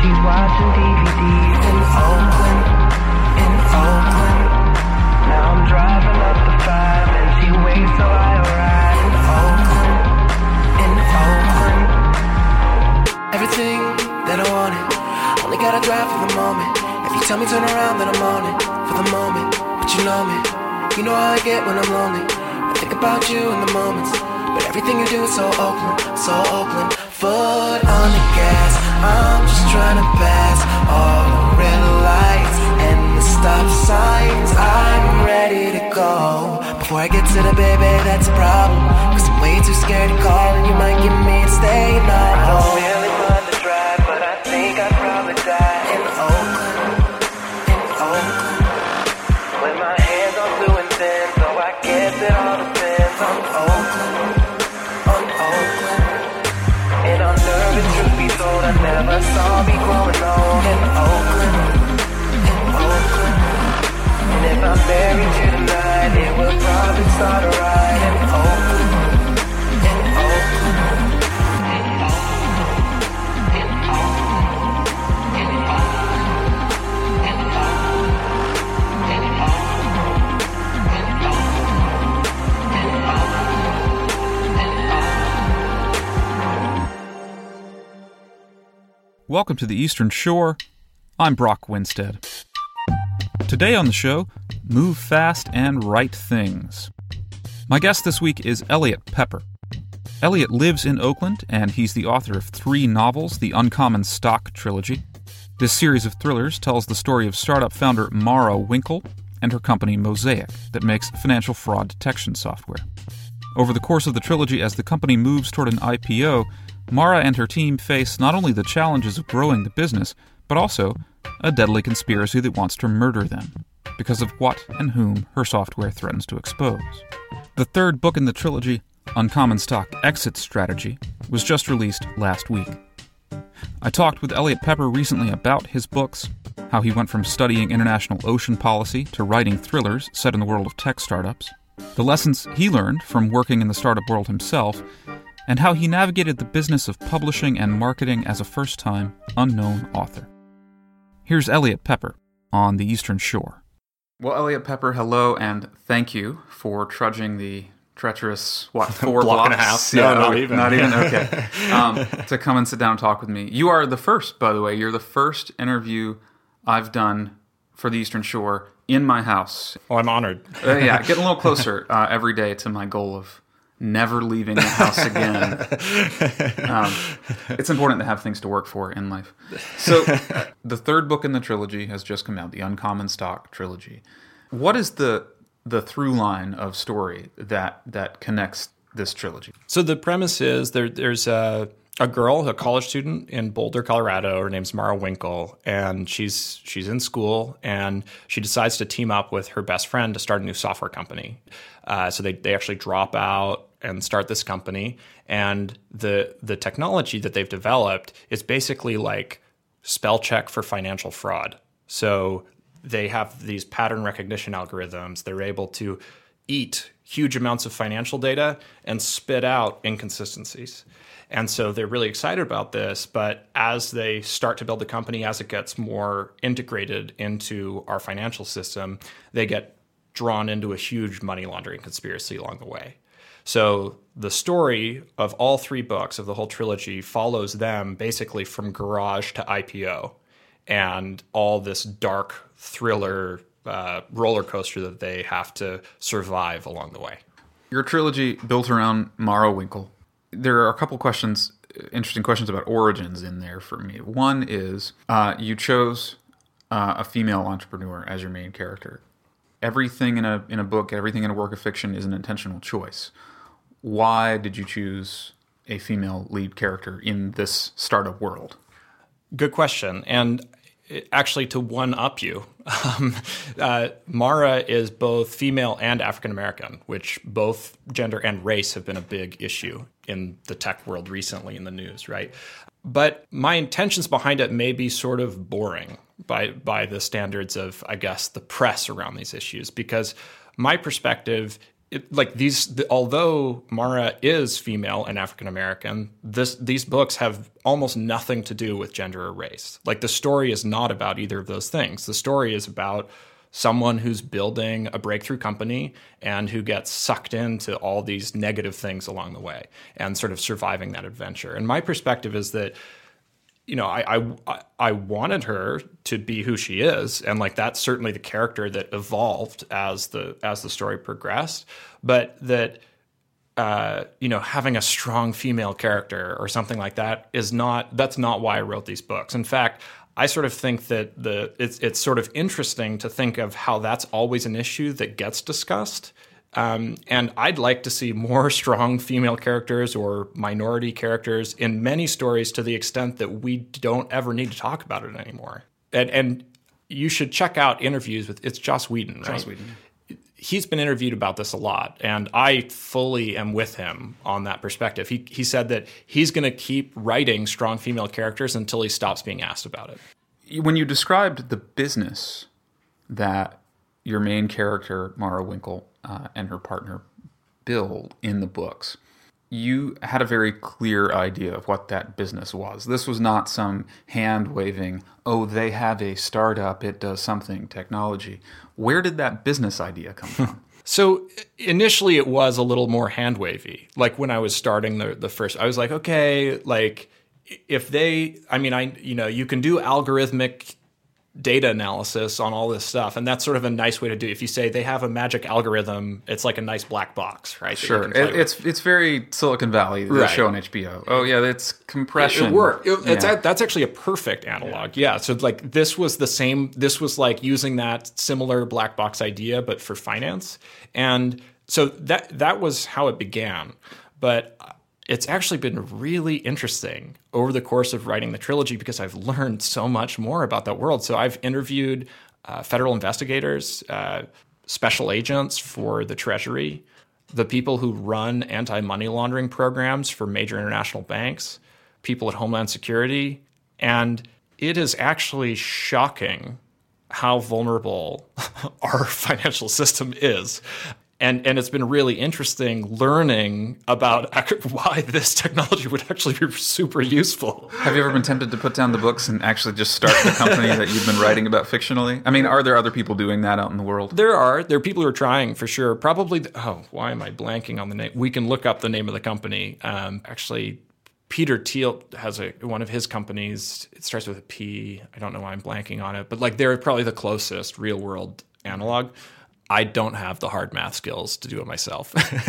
she's watching DVDs in Oakland, in Oakland. Now I'm driving up the 5 and she waits till I arrive in Oakland, in Oakland. Everything that I wanted, only gotta drive for the moment. If you tell me turn around, then I'm on it, for the moment. But you know me, you know how I get when I'm lonely. I think about you in the moments, but everything you do is so Oakland, so Oakland. Foot on the gas, I'm just trying to pass all the red lights and the stop signs. I'm ready to go. Before I get to the baby, that's a problem, cause I'm way too scared to call and you might give me a stay night. I don't really mind the drive, but I think I'd probably die in Oakland, in Oakland. When my hands are blue and thin, so I guess it all depends on Oakland, on Oakland. And I'm nervous, truth be told, I never saw me growing old in Oakland, in Oakland. And if I buried you tonight, it would probably start a riot in Oakland, in Oakland, in Oakland, in Oakland, in Oakland, in Welcome to the Eastern Shore. I'm Brock Winstead. Today on the show, move fast and write things. My guest this week is Elliot Pepper. Elliot lives in Oakland, and he's the author of 3 novels, the Uncommon Stock trilogy. This series of thrillers tells the story of startup founder Mara Winkle and her company Mosaic that makes financial fraud detection software. Over the course of the trilogy, as the company moves toward an IPO, Mara and her team face not only the challenges of growing the business, but also a deadly conspiracy that wants to murder them, because of what and whom her software threatens to expose. The 3rd book in the trilogy, Uncommon Stock Exit Strategy, was just released last week. I talked with Elliot Pepper recently about his books, how he went from studying international ocean policy to writing thrillers set in the world of tech startups, the lessons he learned from working in the startup world himself, and how he navigated the business of publishing and marketing as a first-time, unknown author. Here's Elliot Pepper on the Eastern Shore. Well, Elliot Pepper, hello, and thank you for trudging the treacherous, 4 block blocks? and a half? Yeah, No, not even. Not even? Okay. To come and sit down and talk with me. You are the first, by the way. You're the first interview I've done for the Eastern Shore in my house. Oh, I'm honored. Yeah, getting a little closer every day to my goal of never leaving the house again. It's important to have things to work for in life. So, the 3rd book in the trilogy has just come out, the Uncommon Stock trilogy. What is the through line of story that connects this trilogy? So the premise is there's a girl, a college student in Boulder, Colorado. Her name's Mara Winkle, and she's in school, and she decides to team up with her best friend to start a new software company. So they actually drop out and start this company, and the technology that they've developed is basically like spell check for financial fraud. So they have these pattern recognition algorithms. They're able to eat huge amounts of financial data and spit out inconsistencies. And so they're really excited about this, but as they start to build the company, as it gets more integrated into our financial system, they get drawn into a huge money laundering conspiracy along the way. So the story of all 3 books of the whole trilogy follows them basically from garage to IPO and all this dark thriller roller coaster that they have to survive along the way. Your trilogy built around Mara Winkle. There are a couple questions, interesting questions about origins in there for me. One is you chose a female entrepreneur as your main character. Everything in a book, everything in a work of fiction is an intentional choice. Why did you choose a female lead character in this startup world? Good question. And actually, to one-up you, Mara is both female and African-American, which both gender and race have been a big issue in the tech world recently in the news, right? But my intentions behind it may be sort of boring by the standards of, I guess, the press around these issues, because my perspective although Mara is female and African American, these books have almost nothing to do with gender or race. Like, the story is not about either of those things. The story is about someone who's building a breakthrough company and who gets sucked into all these negative things along the way and sort of surviving that adventure. And my perspective is that, I wanted her to be who she is, and like that's certainly the character that evolved as the story progressed. But that having a strong female character or something like that that's not why I wrote these books. In fact, I sort of think that it's sort of interesting to think of how that's always an issue that gets discussed. And I'd like to see more strong female characters or minority characters in many stories, to the extent that we don't ever need to talk about it anymore. And you should check out interviews it's Joss Whedon, right? Joss Whedon. He's been interviewed about this a lot, and I fully am with him on that perspective. He said that he's going to keep writing strong female characters until he stops being asked about it. When you described the business that your main character, Mara Winkle, and her partner build in the books, you had a very clear idea of what that business was. This was not some hand-waving, they have a startup, it does something, technology. Where did that business idea come from? So initially it was a little more hand-wavy. Like when I was starting the first, I was like, okay, like if you can do algorithmic data analysis on all this stuff, and that's sort of a nice way to do it. If you say they have a magic algorithm, it's like a nice black box, right? Sure, it's very Silicon Valley, the show on HBO. Oh yeah, it's compression. It worked. That's actually a perfect analog. Yeah. So like this was the same. This was like using that similar black box idea, but for finance, and so that was how it began. But it's actually been really interesting over the course of writing the trilogy because I've learned so much more about that world. So I've interviewed federal investigators, special agents for the Treasury, the people who run anti-money laundering programs for major international banks, people at Homeland Security, and it is actually shocking how vulnerable our financial system is. And it's been really interesting learning about why this technology would actually be super useful. Have you ever been tempted to put down the books and actually just start the company that you've been writing about fictionally? I mean, are there other people doing that out in the world? There are people who are trying for sure. Probably, why am I blanking on the name? We can look up the name of the company. Actually, Peter Thiel has one of his companies. It starts with a P. I don't know why I'm blanking on it. But like they're probably the closest real world analog. I don't have the hard math skills to do it myself.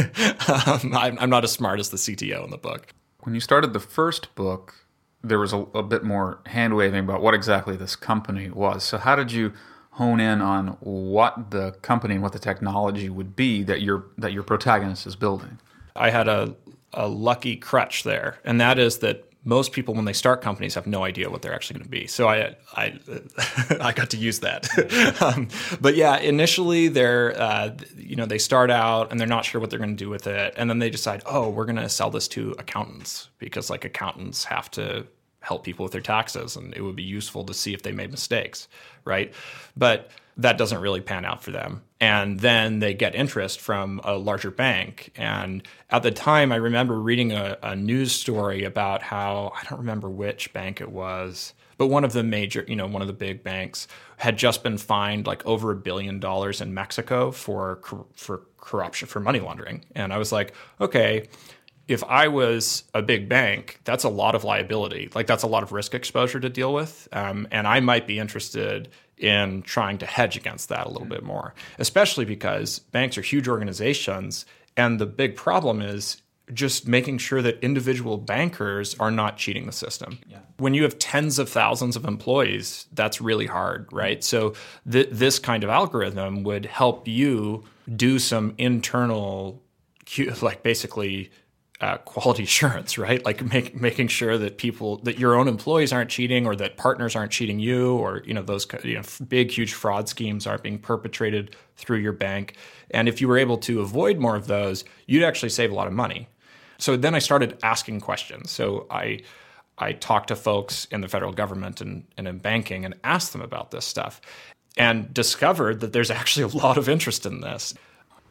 I'm not as smart as the CTO in the book. When you started the first book, there was a bit more hand-waving about what exactly this company was. So how did you hone in on what the company and what the technology would be that your protagonist is building? I had a lucky crutch there, and that is that most people, when they start companies, have no idea what they're actually going to be. So I got to use that. But yeah, initially they start out and they're not sure what they're going to do with it, and then they decide, we're going to sell this to accountants because like accountants have to help people with their taxes, and it would be useful to see if they made mistakes, right? But that doesn't really pan out for them. And then they get interest from a larger bank. And at the time, I remember reading a news story about how, I don't remember which bank it was, but one of the major, one of the big banks had just been fined like over $1 billion in Mexico for corruption, for money laundering. And I was like, okay, if I was a big bank, that's a lot of liability. Like that's a lot of risk exposure to deal with. And I might be interested in trying to hedge against that a little bit more, especially because banks are huge organizations. And the big problem is just making sure that individual bankers are not cheating the system. Yeah. When you have tens of thousands of employees, that's really hard, right? So this kind of algorithm would help you do some internal, like basically quality assurance, right? Like making sure that that your own employees aren't cheating, or that partners aren't cheating you, or those big, huge fraud schemes aren't being perpetrated through your bank. And if you were able to avoid more of those, you'd actually save a lot of money. So then I started asking questions. So I talked to folks in the federal government and in banking and asked them about this stuff, and discovered that there's actually a lot of interest in this.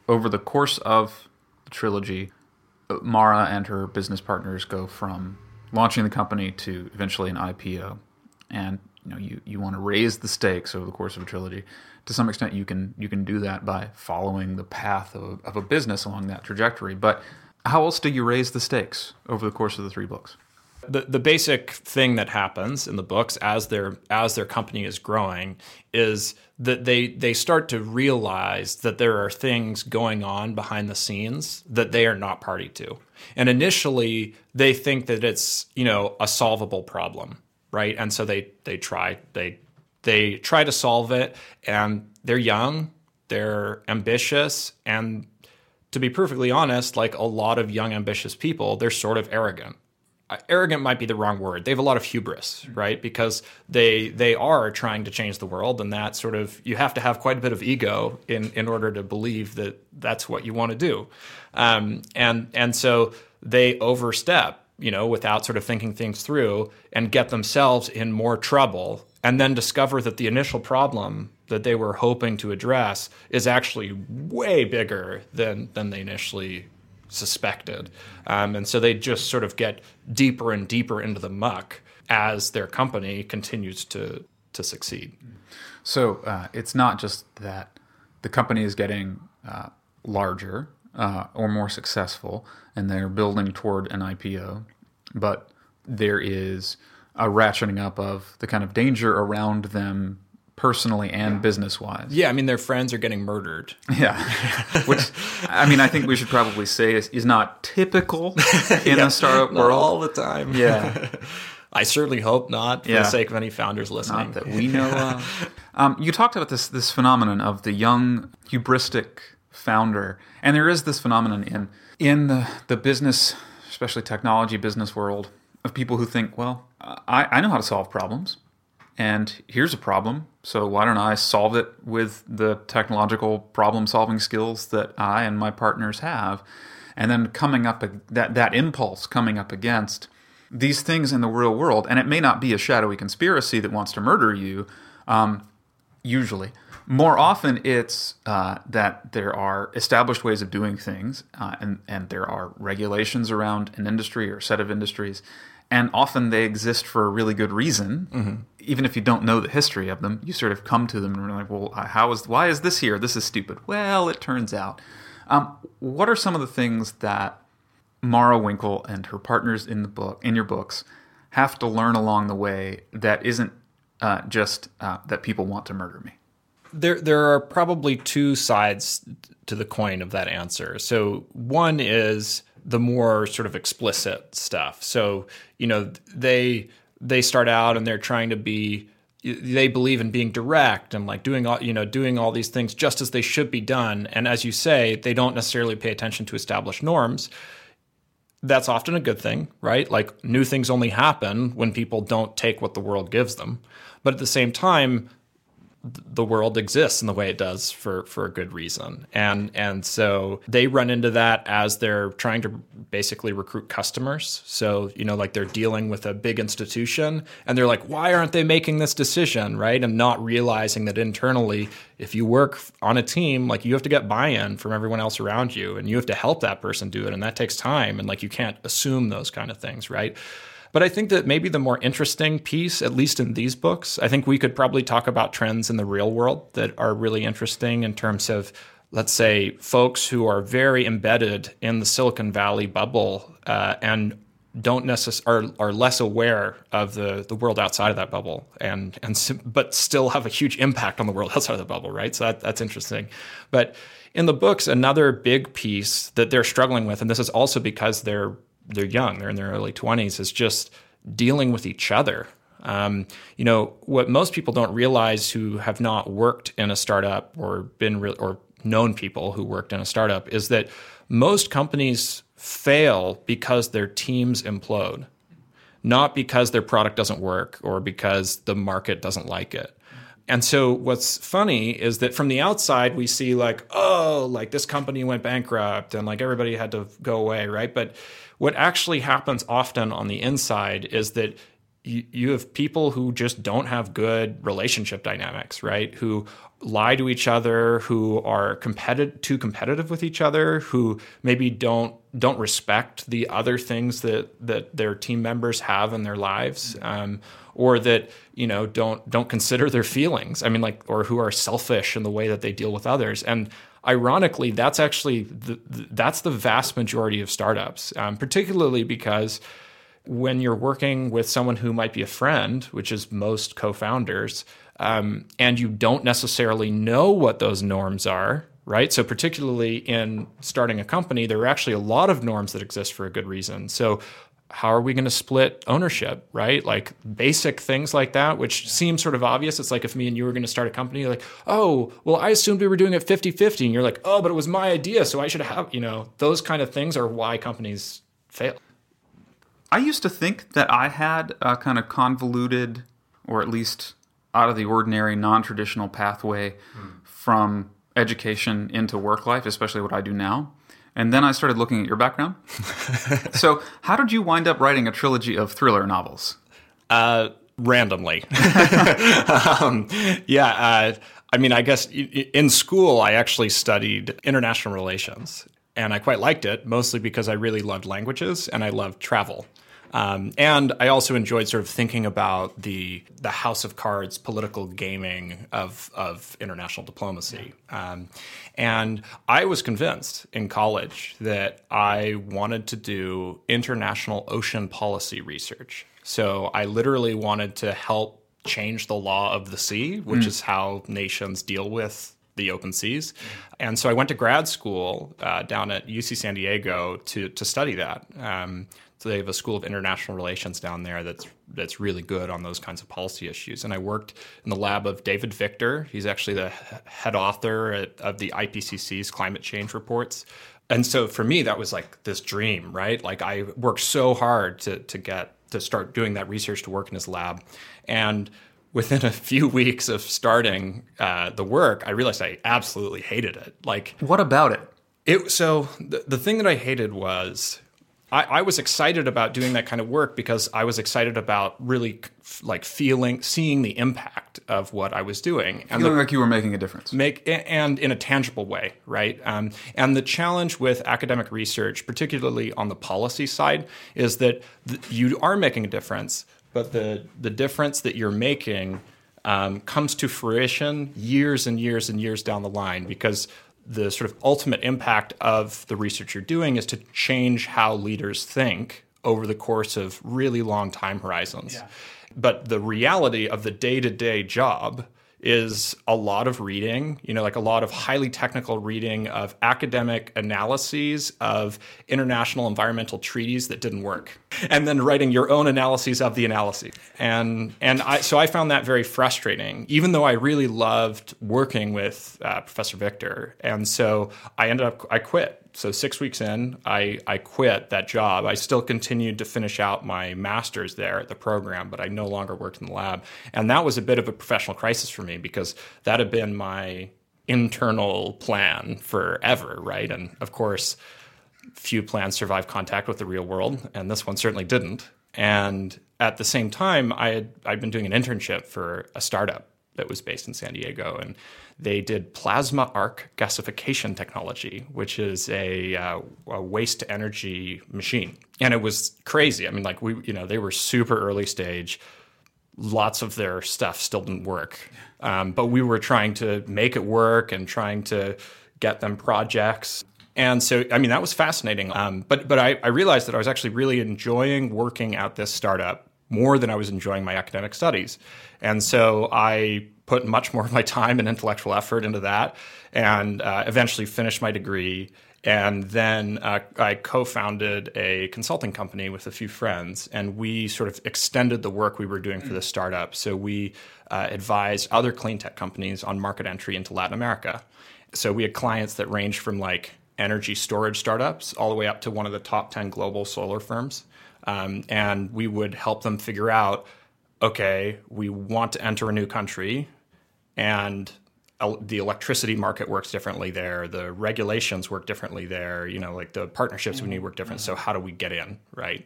over the course of the trilogy, Mara and her business partners go from launching the company to eventually an IPO. And you want to raise the stakes over the course of a trilogy. To some extent, you can do that by following the path of a business along that trajectory. But how else do you raise the stakes over the course of the 3 books? The basic thing that happens in the books as their company is growing is that they start to realize that there are things going on behind the scenes that they are not party to. And initially they think that it's, a solvable problem, right? And so they try to solve it, and they're young, they're ambitious, and to be perfectly honest, like a lot of young ambitious people, they're sort of arrogant. Arrogant might be the wrong word. They have a lot of hubris, right? Because they are trying to change the world, and that sort of, you have to have quite a bit of ego in order to believe that that's what you want to do. And so they overstep, without sort of thinking things through, and get themselves in more trouble, and then discover that the initial problem that they were hoping to address is actually way bigger than they initially suspected. And so they just sort of get deeper and deeper into the muck as their company continues to succeed. So it's not just that the company is getting larger or more successful, and they're building toward an IPO, but there is a ratcheting up of the kind of danger around them personally and business-wise. Yeah, I mean, their friends are getting murdered. Yeah, which, I think we should probably say is not typical in the startup not world. all the time. Yeah. I certainly hope not, for the sake of any founders listening. Not that we know of. You talked about this phenomenon of the young, hubristic founder, and there is this phenomenon in the business, especially technology business world, of people who think, well, I know how to solve problems, and here's a problem, so why don't I solve it with the technological problem-solving skills that I and my partners have? And then coming up, that impulse coming up against these things in the real world, and it may not be a shadowy conspiracy that wants to murder you, usually. More often it's that there are established ways of doing things, and there are regulations around an industry or set of industries, and often they exist for a really good reason. Mm-hmm. Even if you don't know the history of them, you sort of come to them and you're like, well, why is this here? This is stupid. Well, it turns out. What are some of the things that Mara Winkle and her partners in your books have to learn along the way that isn't just that people want to murder me? There are probably 2 sides to the coin of that answer. So one is the more sort of explicit stuff. So, they start out and they're trying to they believe in being direct and like doing all these things just as they should be done. And as you say, they don't necessarily pay attention to established norms. That's often a good thing, right? Like, new things only happen when people don't take what the world gives them. But at the same time, the world exists in the way it does for a good reason. And so they run into that as they're trying to basically recruit customers. So, like they're dealing with a big institution and they're like, why aren't they making this decision, right? And not realizing that internally, if you work on a team, like you have to get buy-in from everyone else around you and you have to help that person do it. And that takes time. And like, you can't assume those kind of things, right? But I think that maybe the more interesting piece, at least in these books, I think we could probably talk about trends in the real world that are really interesting in terms of, let's say, folks who are very embedded in the Silicon Valley bubble and don't are less aware of the world outside of that bubble, but still have a huge impact on the world outside of the bubble, right? So that's interesting. But in the books, another big piece that they're struggling with, and this is also because they're young, they're in their early 20s, is just dealing with each other. What most people don't realize who have not worked in a startup or or known people who worked in a startup is that most companies fail because their teams implode, not because their product doesn't work or because the market doesn't like it. And so what's funny is that from the outside, we see like, oh, like this company went bankrupt and like everybody had to go away, right? But what actually happens often on the inside is that you have people who just don't have good relationship dynamics, right? Who lie to each other, who are too competitive with each other, who maybe don't respect the other things that their team members have in their lives, or that don't consider their feelings. I mean, or who are selfish in the way that they deal with others. And ironically, that's actually that's the vast majority of startups, particularly because when you're working with someone who might be a friend, which is most co-founders, and you don't necessarily know what those norms are, right? So particularly in starting a company, there are actually a lot of norms that exist for a good reason. So how are we going to split ownership, right? Like basic things like that, which seem sort of obvious. It's like if me and you were going to start a company, you're like, oh, well, I assumed we were doing it 50-50. And you're like, oh, but it was my idea, so I should have, those kind of things are why companies fail. I used to think that I had a kind of convoluted, or at least out of the ordinary, non-traditional pathway from education into work life, especially what I do now. And then I started looking at your background. So how did you wind up writing a trilogy of thriller novels? Randomly. I guess in school, I actually studied international relations. And I quite liked it, mostly because I really loved languages and I loved travel. And I also enjoyed sort of thinking about the house of cards political gaming of international diplomacy. And I was convinced in college that I wanted to do international ocean policy research. So I literally wanted to help change the law of the sea, which is how nations deal with the open seas. And so I went to grad school down at UC San Diego to study that. So they have a School of International Relations down there that's really good on those kinds of policy issues. And I worked in the lab of David Victor. He's actually the head author of the IPCC's climate change reports. And so for me, that was like this dream, right? Like I worked so hard to start doing that research, to work in his lab. And within a few weeks of starting the work, I realized I absolutely hated it. Like, what about it? So the thing that I hated was I was excited about doing that kind of work because I was excited about really seeing the impact of what I was doing. And feeling like you were making a difference. And in a tangible way, right? And the challenge with academic research, particularly on the policy side, is that you are making a difference, but the difference that you're making comes to fruition years and years and years down the line, because the sort of ultimate impact of the research you're doing is to change how leaders think over the course of really long time horizons. Yeah. But the reality of the day-to-day job is a lot of reading, like a lot of highly technical reading of academic analyses of international environmental treaties that didn't work, and then writing your own analyses of the analyses. So I found that very frustrating, even though I really loved working with Professor Victor. And so I quit. So 6 weeks in, I quit that job. I still continued to finish out my master's there at the program, but I no longer worked in the lab. And that was a bit of a professional crisis for me, because that had been my internal plan forever, right? And of course, few plans survive contact with the real world, and this one certainly didn't. And at the same time, I'd been doing an internship for a startup that was based in San Diego, and they did plasma arc gasification technology, which is a waste to energy machine. And it was crazy. I mean, they were super early stage. Lots of their stuff still didn't work. But we were trying to make it work and trying to get them projects. And so, that was fascinating. But I realized that I was actually really enjoying working at this startup more than I was enjoying my academic studies. And so I put much more of my time and intellectual effort into that, and eventually finished my degree. And then I co-founded a consulting company with a few friends, and we sort of extended the work we were doing for this startup. So we advised other clean tech companies on market entry into Latin America. So we had clients that ranged from energy storage startups all the way up to one of the top 10 global solar firms. And we would help them figure out, okay, we want to enter a new country, and the electricity market works differently there. The regulations work differently there. The partnerships we need work different. So how do we get in, right?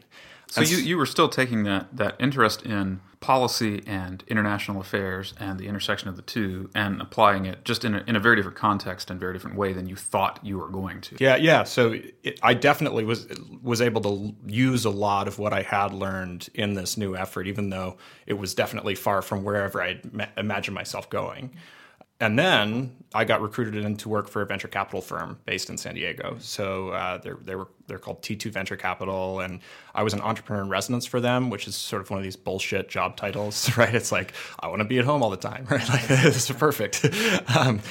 So you were still taking that interest in policy and international affairs and the intersection of the two and applying it just in a very different context and very different way than you thought you were going to. Yeah. So I definitely was able to use a lot of what I had learned in this new effort, even though it was definitely far from wherever I imagined myself going. And then I got recruited in to work for a venture capital firm based in San Diego. So they're called T2 Venture Capital, and I was an entrepreneur in residence for them, which is sort of one of these bullshit job titles, right? It's like, I want to be at home all the time, right? Like, this is perfect. And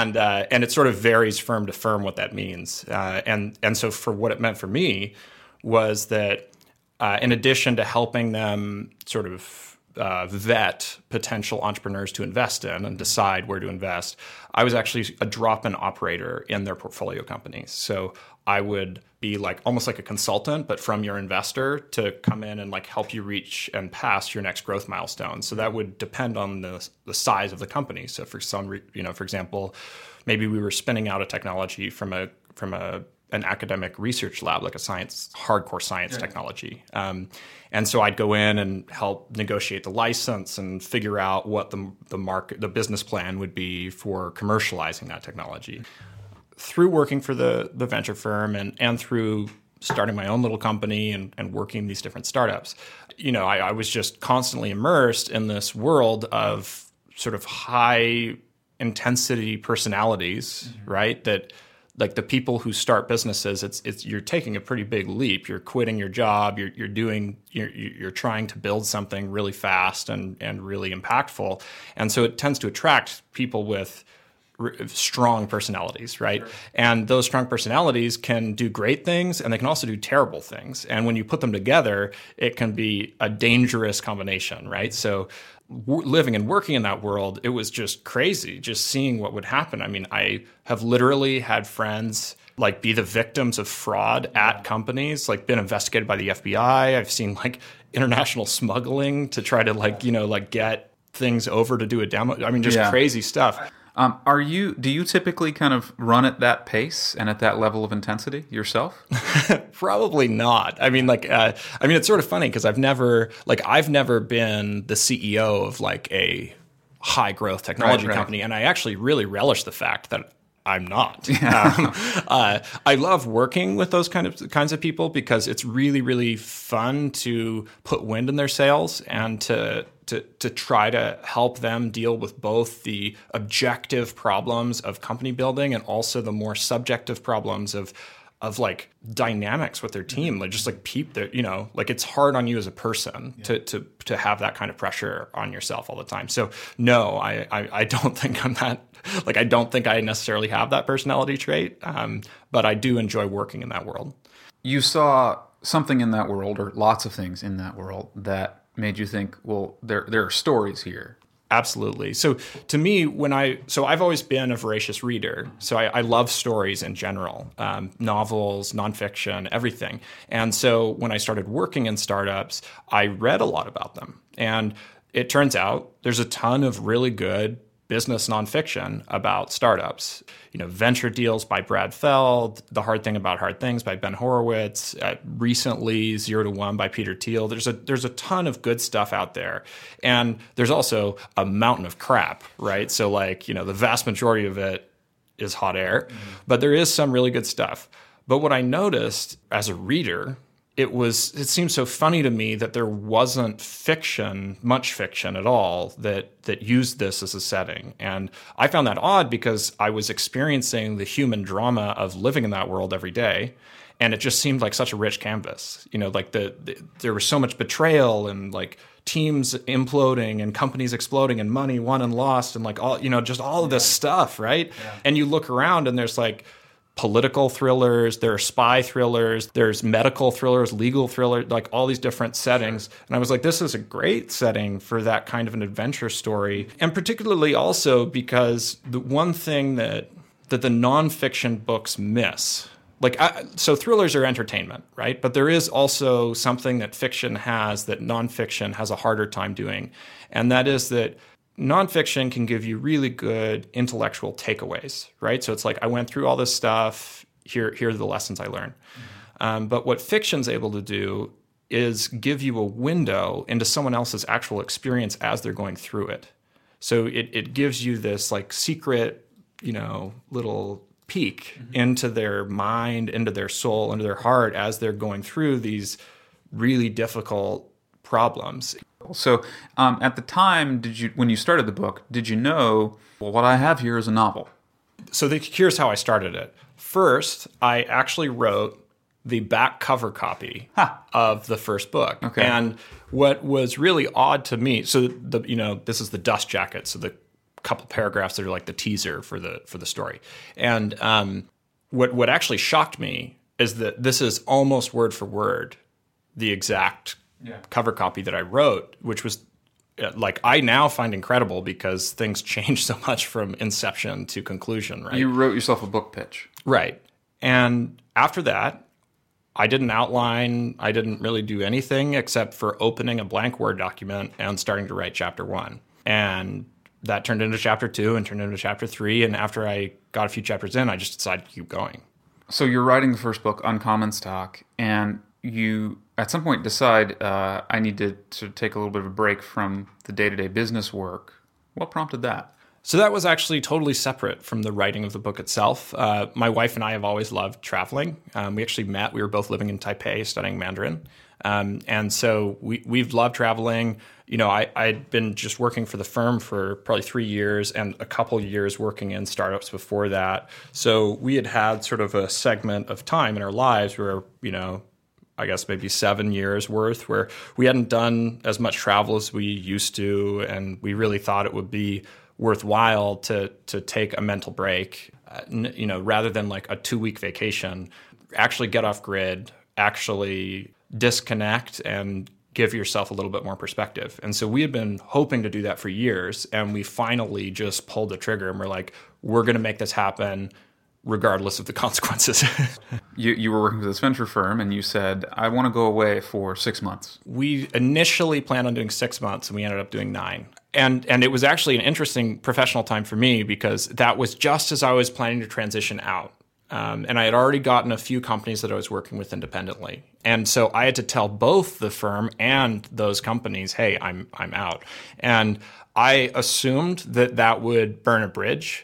it sort of varies firm to firm what that means. And so for what it meant for me was that in addition to helping them sort of vet potential entrepreneurs to invest in and decide where to invest, I was actually a drop-in operator in their portfolio companies. So I would be like almost like a consultant, but from your investor to come in and like help you reach and pass your next growth milestone. So that would depend on the size of the company. So for some, for example, maybe we were spinning out a technology from an academic research lab, like a hardcore science technology. And so I'd go in and help negotiate the license and figure out what the business plan would be for commercializing that technology. Through working for the venture firm and through starting my own little company and working these different startups, I was just constantly immersed in this world of sort of high intensity personalities, right? That like the people who start businesses, it's you're taking a pretty big leap. You're quitting your job. You're trying to build something really fast and really impactful. And so it tends to attract people with strong personalities, right? Sure. And those strong personalities can do great things and they can also do terrible things. And when you put them together, it can be a dangerous combination, right? So living and working in that world, it was just crazy, just seeing what would happen. I mean, I have literally had friends like be the victims of fraud at companies, like been investigated by the FBI. I've seen like international smuggling to try to get things over to do a demo. I mean, just crazy stuff. Do you typically kind of run at that pace and at that level of intensity yourself? Probably not. I mean, it's sort of funny because I've never been the CEO of like a high growth technology company. And I actually really relish the fact that I'm not. Yeah. I love working with those kinds of people because it's really, really fun to put wind in their sails and to try to help them deal with both the objective problems of company building and also the more subjective problems of like dynamics with their team, like just like like it's hard on you as a person to have that kind of pressure on yourself all the time. So no, I don't think I'm that, like I don't think I necessarily have that personality trait, but I do enjoy working in that world. You saw something in that world, or lots of things in that world, that made you think, well, there are stories here. Absolutely. So to me, I've always been a voracious reader. So I love stories in general, novels, nonfiction, everything. And so when I started working in startups, I read a lot about them. And it turns out there's a ton of really good business nonfiction about startups. Venture Deals by Brad Feld, The Hard Thing About Hard Things by Ben Horowitz, recently 0 to 1 by Peter Thiel. There's a ton of good stuff out there. And there's also a mountain of crap, right? So the vast majority of it is hot air, but there is some really good stuff. But what I noticed as a reader, it seems so funny to me that there wasn't much fiction at all that used this as a setting. And I found that odd because I was experiencing the human drama of living in that world every day. And it just seemed like such a rich canvas. There was so much betrayal and like teams imploding and companies exploding and money won and lost and like all, just all of this stuff, right? Yeah. And you look around and there's like political thrillers, there are spy thrillers, there's medical thrillers, legal thrillers, like all these different settings. And I was like, this is a great setting for that kind of an adventure story. And particularly also because the one thing that the nonfiction books miss, so thrillers are entertainment, right? But there is also something that fiction has that nonfiction has a harder time doing. And that is that nonfiction can give you really good intellectual takeaways, right? So it's like, I went through all this stuff. Here are the lessons I learned. But what fiction's able to do is give you a window into someone else's actual experience as they're going through it. So it gives you this like secret, little peek into their mind, into their soul, into their heart as they're going through these really difficult problems. So at the time, when you started the book, did you know, well, what I have here is a novel? So here's how I started it. First, I actually wrote the back cover copy of the first book. Okay. And what was really odd to me, so this is the dust jacket, so the couple paragraphs that are like the teaser for the story. And what actually shocked me is that this is almost word for word the exact cover copy that I wrote, which was like I now find incredible because things change so much from inception to conclusion, right? You wrote yourself a book pitch. Right. And after that, I didn't outline, I didn't really do anything except for opening a blank Word document and starting to write chapter 1. And that turned into chapter 2 and turned into chapter 3. And after I got a few chapters in, I just decided to keep going. So you're writing the first book, Uncommon Stock, and you at some point decide, I need to take a little bit of a break from the day-to-day business work. What prompted that? So that was actually totally separate from the writing of the book itself. My wife and I have always loved traveling. We actually met. We were both living in Taipei studying Mandarin. And so we've loved traveling. I'd been just working for the firm for probably 3 years and a couple years working in startups before that. So we had sort of a segment of time in our lives where, I guess maybe 7 years worth where we hadn't done as much travel as we used to. And we really thought it would be worthwhile to take a mental break, rather than like a 2-week vacation, actually get off grid, actually disconnect and give yourself a little bit more perspective. And so we had been hoping to do that for years, and we finally just pulled the trigger and we're like, we're going to make this happen regardless of the consequences. You were working with this venture firm and you said, I want to go away for 6 months. We initially planned on doing 6 months and we ended up doing 9. And it was actually an interesting professional time for me because that was just as I was planning to transition out. And I had already gotten a few companies that I was working with independently. And so I had to tell both the firm and those companies, hey, I'm out. And I assumed that would burn a bridge.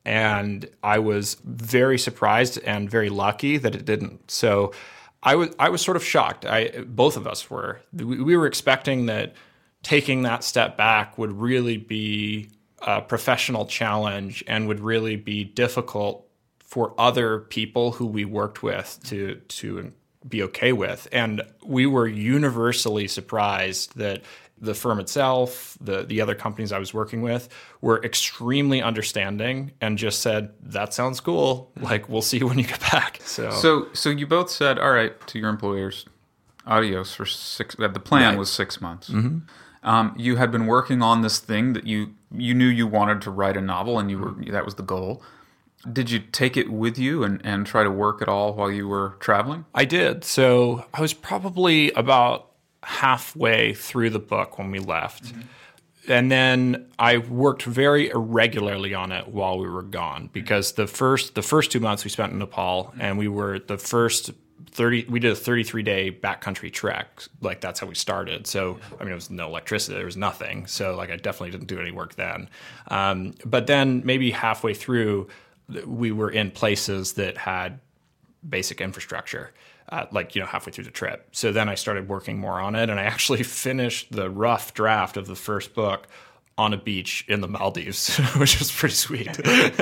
And I was very surprised and very lucky that it didn't. So I was sort of shocked. Both of us were. We were expecting that taking that step back would really be a professional challenge and would really be difficult for other people who we worked with to be okay with. And we were universally surprised that the firm itself, the other companies I was working with, were extremely understanding and just said, that sounds cool. Like, we'll see you when you get back. So you both said, all right, to your employers, adios for 6. The plan was 6 months. Mm-hmm. You had been working on this thing that you knew you wanted to write a novel, and that was the goal. Did you take it with you and try to work it all while you were traveling? I did. So I was probably about halfway through the book when we left. Mm-hmm. And then I worked very irregularly on it while we were gone because the first 2 months we spent in Nepal, and we were the first we did a 33-day backcountry trek. Like, that's how we started. So, I mean, it was no electricity. There was nothing. So, like, I definitely didn't do any work then. But then maybe halfway through, we were in places that had basic infrastructure, halfway through the trip. So then I started working more on it, and I actually finished the rough draft of the first book on a beach in the Maldives, which was pretty sweet.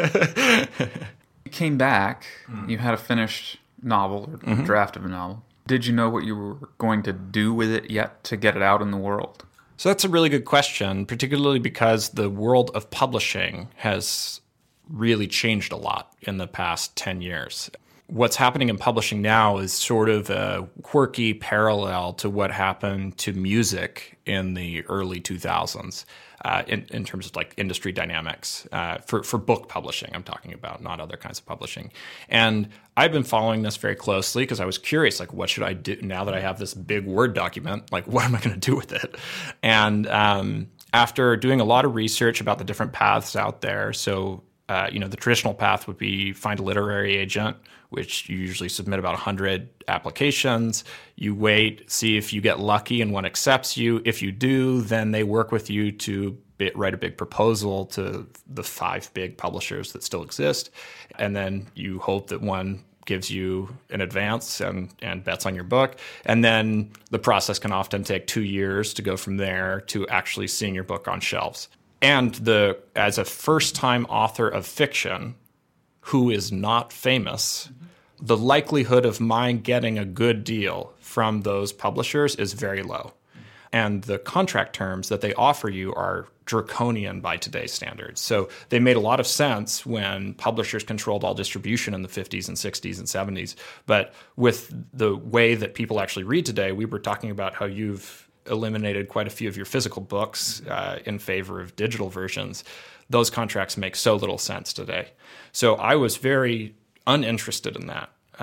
You came back. You had a finished novel or Mm-hmm. draft of a novel. Did you know what you were going to do with it yet to get it out in the world? So that's a really good question, particularly because the world of publishing has really changed a lot in the past 10 years. What's happening in publishing now is sort of a quirky parallel to what happened to music in the early 2000s in terms of like industry dynamics for book publishing. I'm talking about, not other kinds of publishing. And I've been following this very closely because I was curious, like, what should I do now that I have this big Word document? Like, what am I going to do with it? And after doing a lot of research about the different paths out there, so The traditional path would be find a literary agent, which you usually submit about 100 applications. You wait, see if you get lucky and one accepts you. If you do, then they work with you to write a big proposal to the 5 big publishers that still exist. And then you hope that one gives you an advance and bets on your book. And then the process can often take 2 years to go from there to actually seeing your book on shelves. And as a first-time author of fiction who is not famous, the likelihood of mine getting a good deal from those publishers is very low. And the contract terms that they offer you are draconian by today's standards. So they made a lot of sense when publishers controlled all distribution in the 50s and 60s and 70s. But with the way that people actually read today, we were talking about how you've eliminated quite a few of your physical books in favor of digital versions. Those contracts make so little sense today. So I was very uninterested in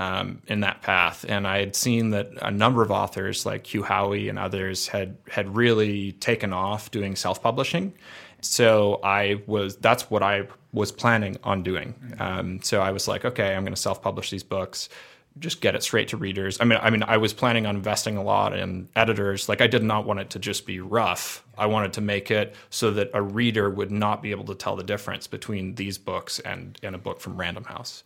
that path. And I had seen that a number of authors like Hugh Howey and others had really taken off doing self-publishing. So that's what I was planning on doing. So I was like, okay, I'm going to self-publish these books, just get it straight to readers. I mean, I was planning on investing a lot in editors. Like, I did not want it to just be rough. I wanted to make it so that a reader would not be able to tell the difference between these books and a book from Random House.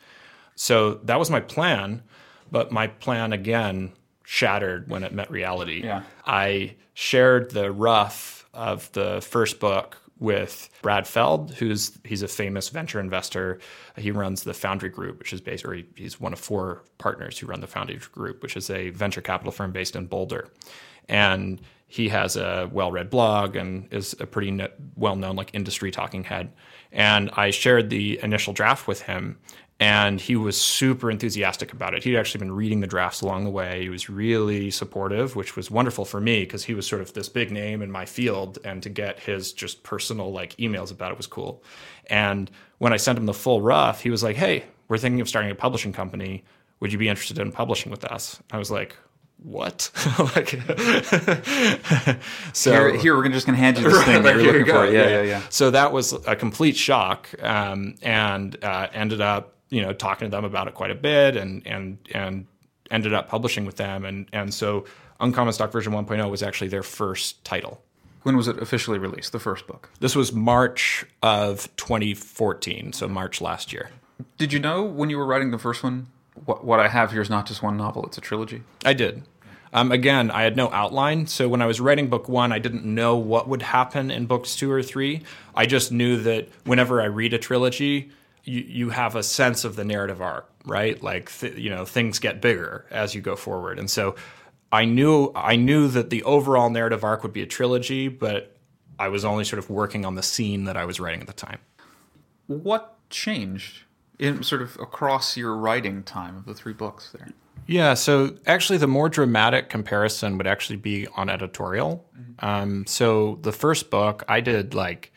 So that was my plan, but my plan, again, shattered when it met reality. Yeah. I shared the rough of the first book with Brad Feld, he's a famous venture investor. He runs the Foundry Group, which is he's one of 4 partners who run the Foundry Group, which is a venture capital firm based in Boulder. And he has a well-read blog and is a pretty well-known industry talking head. And I shared the initial draft with him, and he was super enthusiastic about it. He'd actually been reading the drafts along the way. He was really supportive, which was wonderful for me because he was sort of this big name in my field, and to get his just personal emails about it was cool. And when I sent him the full rough, he was like, "Hey, we're thinking of starting a publishing company. Would you be interested in publishing with us?" I was like, "What?" So here we're just going to hand you this thing that you're looking for. Yeah. So that was a complete shock, and ended up talking to them about it quite a bit, and ended up publishing with them, and so Uncommon Stock version 1.0 was actually their first title. When was it officially released, the first book? This was March of 2014, so March last year. Did you know when you were writing the first one, what I have here is not just one novel, it's a trilogy? I did. Again, I had no outline, so when I was writing book 1, I didn't know what would happen in books 2 or 3. I just knew that whenever I read a trilogy, you have a sense of the narrative arc, right? Things get bigger as you go forward. And so I knew that the overall narrative arc would be a trilogy, but I was only sort of working on the scene that I was writing at the time. What changed in sort of across your writing time of the 3 books there? Yeah, so actually the more dramatic comparison would actually be on editorial. So the first book, I did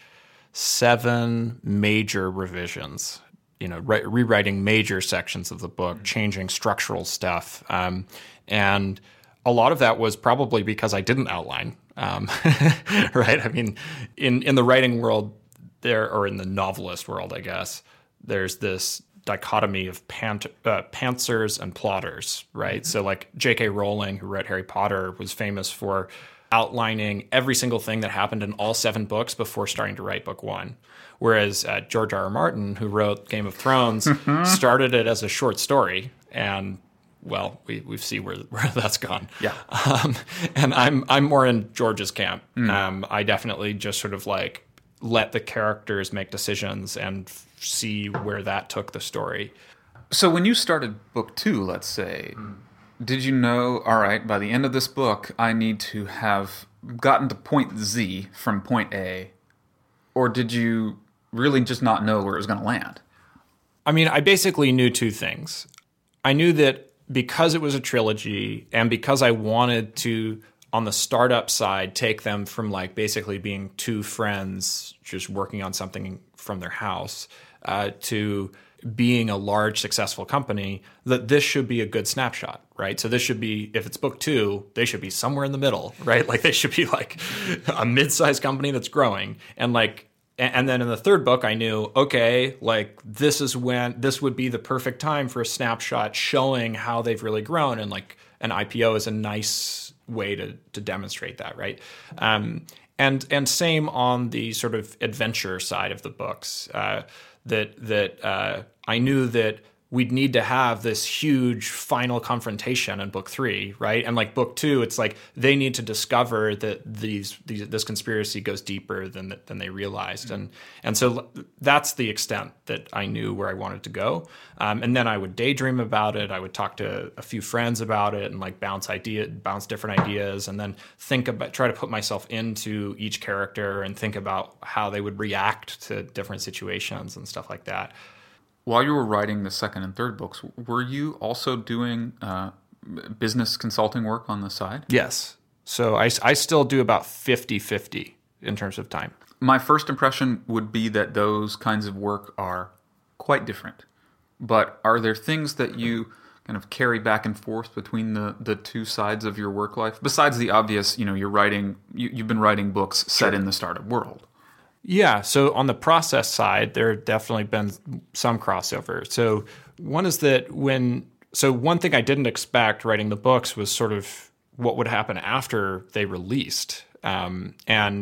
7 major revisions, rewriting major sections of the book, changing structural stuff. And a lot of that was probably because I didn't outline, right? I mean, in the writing world or in the novelist world, I guess, there's this dichotomy of pantsers and plotters, right? So J.K. Rowling, who wrote Harry Potter, was famous for outlining every single thing that happened in all 7 books before starting to write book 1. Whereas George R.R. Martin, who wrote Game of Thrones, started it as a short story, and we see where that's gone. Yeah. And I'm more in George's camp. I definitely just sort of let the characters make decisions and see where that took the story. So when you started book 2, let's say, did you know, all right, by the end of this book, I need to have gotten to point Z from point A? Or did you really just not know where it was going to land? I mean, I basically knew 2 things. I knew that because it was a trilogy and because I wanted to, on the startup side, take them from basically being 2 friends just working on something from their house to being a large, successful company, that this should be a good snapshot, right? So this should be, if it's book 2, they should be somewhere in the middle, right? They should be a mid-sized company that's growing. And and then in the third book, I knew, okay, like this would be the perfect time for a snapshot showing how they've really grown. And like an IPO is a nice way to demonstrate that, right? And same on the sort of adventure side of the books, that I knew that we'd need to have this huge final confrontation in book 3, right? And like book 2, it's like they need to discover that this conspiracy goes deeper than they realized, and so that's the extent that I knew where I wanted to go. And then I would daydream about it. I would talk to a few friends about it and like bounce different ideas, and then try to put myself into each character and think about how they would react to different situations and stuff like that. While you were writing the second and third books, were you also doing business consulting work on the side? Yes. So I still do about 50-50 in terms of time. My first impression would be that those kinds of work are quite different. But are there things that you kind of carry back and forth between the two sides of your work life? Besides the obvious, you've been writing books set in the startup world. Yeah, so on the process side, there have definitely been some crossover. So one is that one thing I didn't expect writing the books was sort of what would happen after they released. And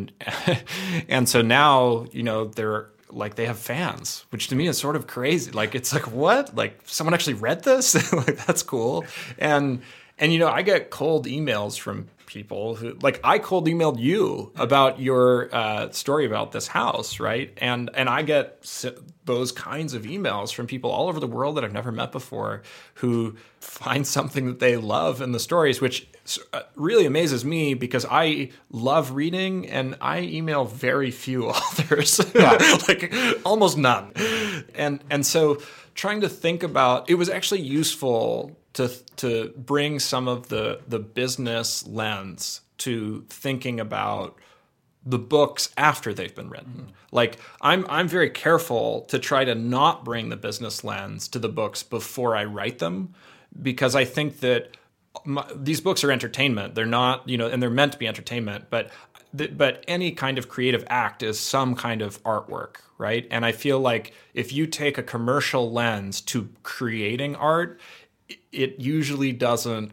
so now, they're like, they have fans, which to me is sort of crazy. Like, it's like, what? Like, someone actually read this? Like, that's cool. And I get cold emails from people who, like, I cold emailed you about your story about this house, right? And I get those kinds of emails from people all over the world that I've never met before who find something that they love in the stories, which really amazes me because I love reading and I email very few authors, like almost none. And so trying to think about, it was actually useful to bring some of the business lens to thinking about the books after they've been written. Like I'm very careful to try to not bring the business lens to the books before I write them, because I think that these books are entertainment. They're not, and they're meant to be entertainment, but any kind of creative act is some kind of artwork, right? And I feel like if you take a commercial lens to creating art, it usually doesn't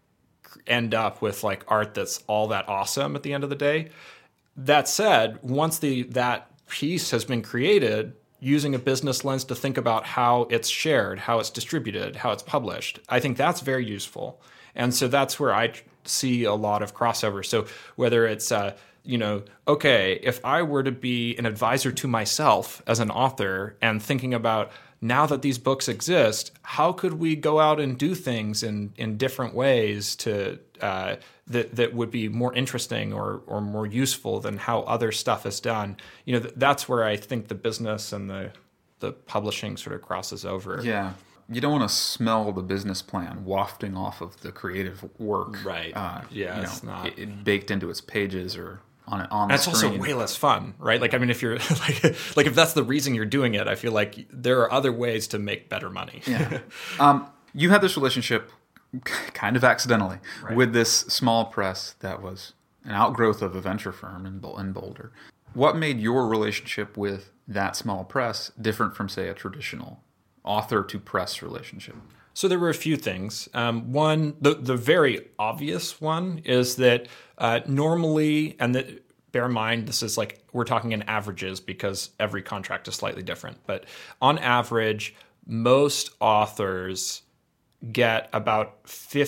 end up with like art that's all that awesome at the end of the day. That said, once that piece has been created, using a business lens to think about how it's shared, how it's distributed, how it's published, I think that's very useful. And so that's where I see a lot of crossover. So whether it's, okay, if I were to be an advisor to myself as an author and thinking about, now that these books exist, how could we go out and do things in different ways to that would be more interesting or more useful than how other stuff is done? That's where I think the business and the publishing sort of crosses over. Yeah. You don't want to smell the business plan wafting off of the creative work. Right. It's not baked into its pages or on the That's screen. also way less fun, right? Like, I mean, if you're like if that's the reason you're doing it, I feel like there are other ways to make better money. Yeah. You had this relationship kind of accidentally with this small press that was an outgrowth of a venture firm in Boulder. What made your relationship with that small press different from, say, a traditional author to press relationship? So there were a few things. One, the very obvious one is that normally, and bear in mind, this is like, we're talking in averages because every contract is slightly different. But on average, most authors get about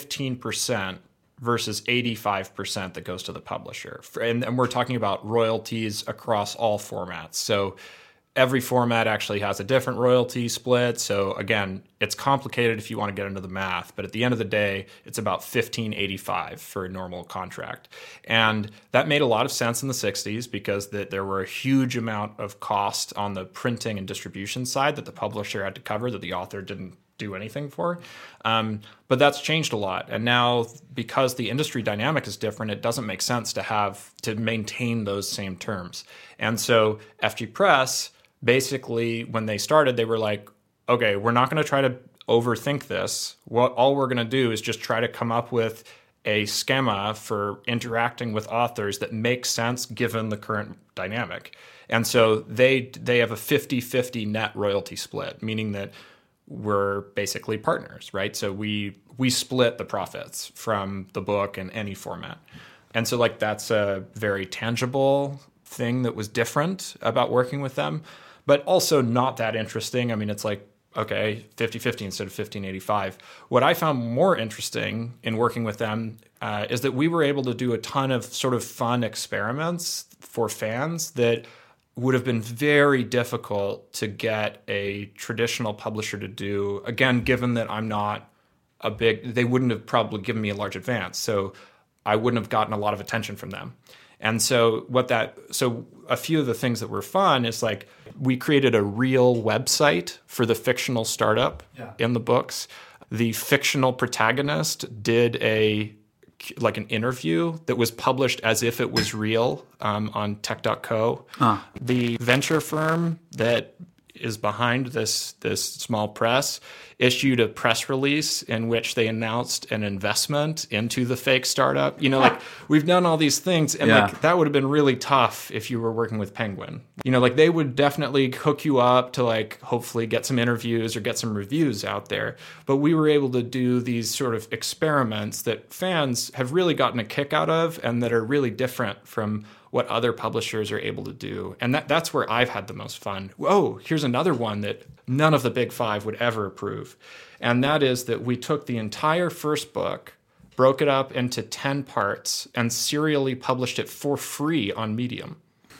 15% versus 85% that goes to the publisher. And we're talking about royalties across all formats. So every format actually has a different royalty split. So again, it's complicated if you want to get into the math, but at the end of the day, it's about 1585 for a normal contract. And that made a lot of sense in the 60s because there were a huge amount of cost on the printing and distribution side that the publisher had to cover that the author didn't do anything for. But that's changed a lot. And now, because the industry dynamic is different, it doesn't make sense to maintain those same terms. And so FG Press, basically, when they started, they were like, okay, we're not going to try to overthink this. All we're going to do is just try to come up with a schema for interacting with authors that makes sense given the current dynamic. And so they have a 50-50 net royalty split, meaning that we're basically partners, right? So we split the profits from the book in any format. And so like that's a very tangible thing that was different about working with them, but also not that interesting. I mean, it's like, okay, 50-50 instead of 1585. What I found more interesting in working with them is that we were able to do a ton of sort of fun experiments for fans that would have been very difficult to get a traditional publisher to do. Again, given that I'm not they wouldn't have probably given me a large advance. So I wouldn't have gotten a lot of attention from them. And so a few of the things that were fun is like we created a real website for the fictional startup in the books. The fictional protagonist did an interview that was published as if it was real on tech.co. The venture firm that is behind this small press issued a press release in which they announced an investment into the fake startup. You know, like we've done all these things, and like that would have been really tough if you were working with Penguin. You know, like they would definitely hook you up to like hopefully get some interviews or get some reviews out there. But we were able to do these sort of experiments that fans have really gotten a kick out of and that are really different from what other publishers are able to do. And that's where I've had the most fun. Oh, here's another one that none of the big five would ever approve. And that is that we took the entire first book, broke it up into 10 parts, and serially published it for free on Medium.